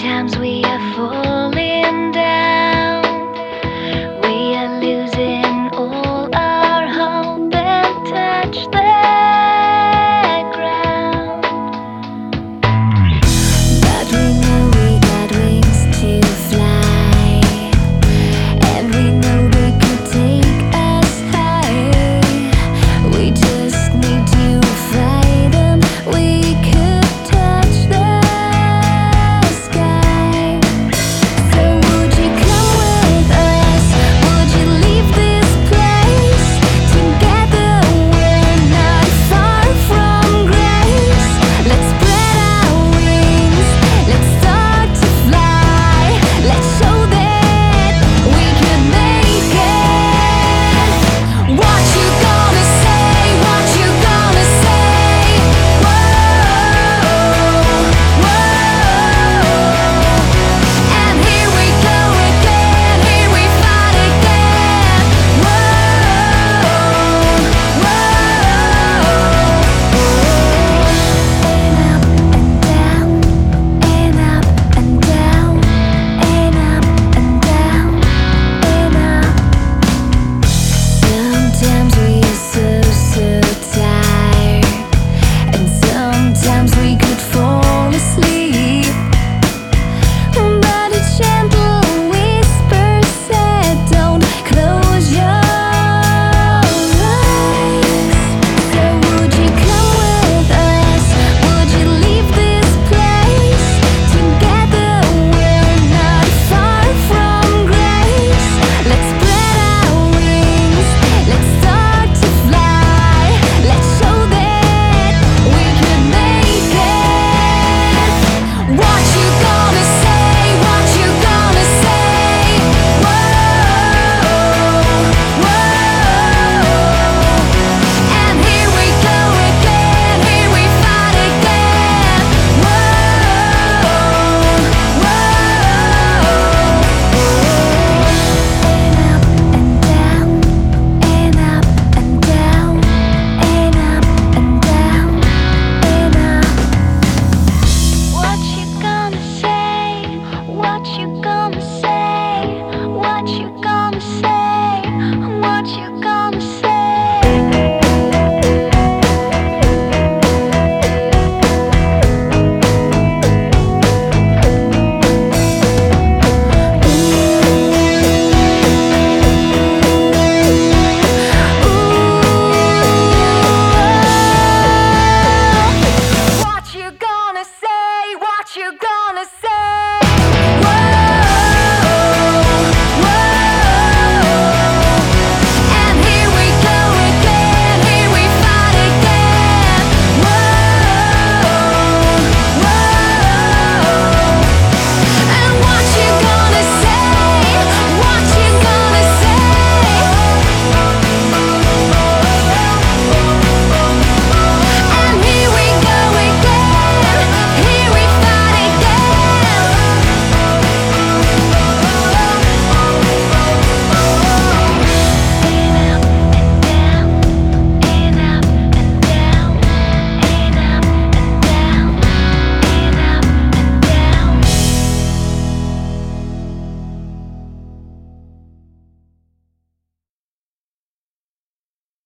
Sometimes we are falling down, we are losing all our hope and touch the ground. But we know we got wings to fly, and we know they could take us high. We just need to fight them. We could touch the sky. So would you come with us? Would you leave this place? Together we're not far from grace. Let's spread our wings. Let's start to fly. Let's show that we can make it. What you gonna say? What you gonna say? Whoa, whoa. And here we go again. Here we fight again. Whoa, whoa. And up and down, and up and down, and up and down, and up. Sometimes we are so tired, and sometimes we could fall asleep. But a gentle whisper said, don't close your eyes. So would you come with us? Would you leave this place? Together we're not far from grace. Let's spread our wings. Let's start to fly. Let's show that we can make it. What you gonna say? What you gonna say? Whoa, whoa. And here we go again. Here we fight again. Whoa, whoa. And up and down, and up and down, and up and down, and up. What you gonna say? What you gonna say? What you gonna say? What you gonna say? What you gonna say? What you gonna say?